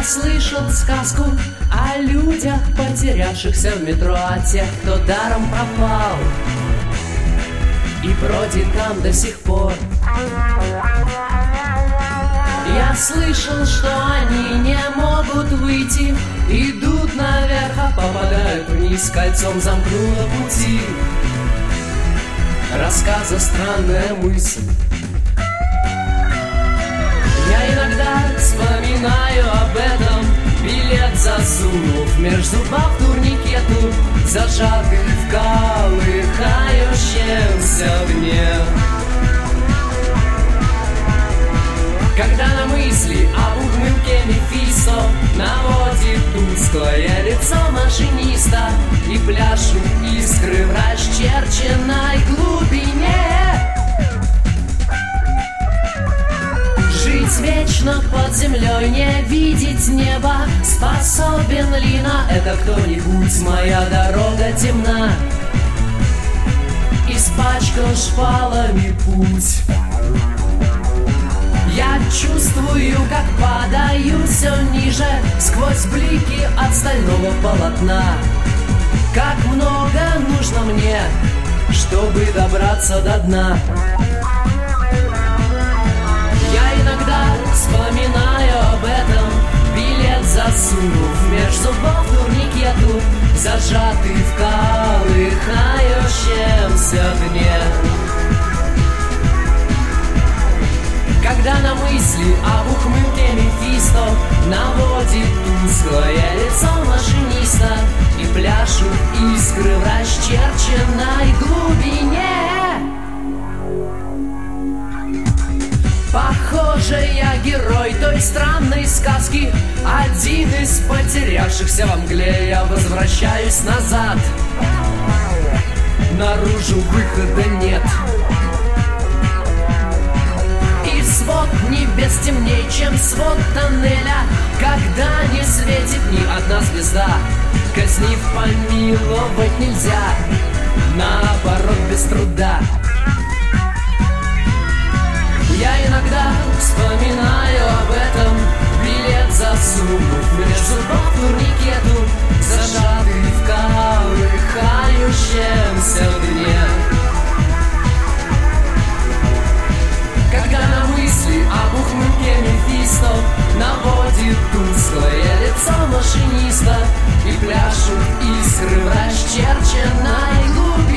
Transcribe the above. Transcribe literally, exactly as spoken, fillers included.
слышал сказку о людях, потерявшихся в метро, о тех, кто даром пропал и бродит там до сих пор. Я слышал, что они не могут выйти, идут наверх, а попадают вниз, кольцом замкнуло пути. Рассказа странная мысль. Я иногда вспоминаю об этом, билет засунув меж зубов турникету, зажатый в колыхающемся огне. Когда на мысли об ухмылке Мефисто наводит тусклое лицо машиниста и пляшут искры в расчерченной глубине. Жить вечно под землей, не видеть неба, способен ли на это кто-нибудь? Моя дорога темна, испачкан шпалами путь. Я чувствую, как падаю все ниже, сквозь блики от стального полотна. Как много нужно мне, чтобы добраться до дна. Я иногда вспоминаю об этом, билет засунув меж зубов турникету, зажатый в колыхающемся дне. Когда на мысли об ухмылке Мефисто наводит тусклое лицо машиниста и пляшут искры в расчерченной глубине. Похоже, я герой той странной сказки, один из потерявшихся во мгле. Я возвращаюсь назад, наружу выхода нет. Свод небес темней, чем свод тоннеля, когда не светит ни одна звезда. Казнив, помиловать нельзя, наоборот, без труда. Я иногда вспоминаю об этом, билет засунув меж зубов турникету, зажатый в колыхающемся огне. Когда на мысли об ухмылке Мефисто наводит тусклое лицо машиниста и пляшут искры в расчерченной глубине.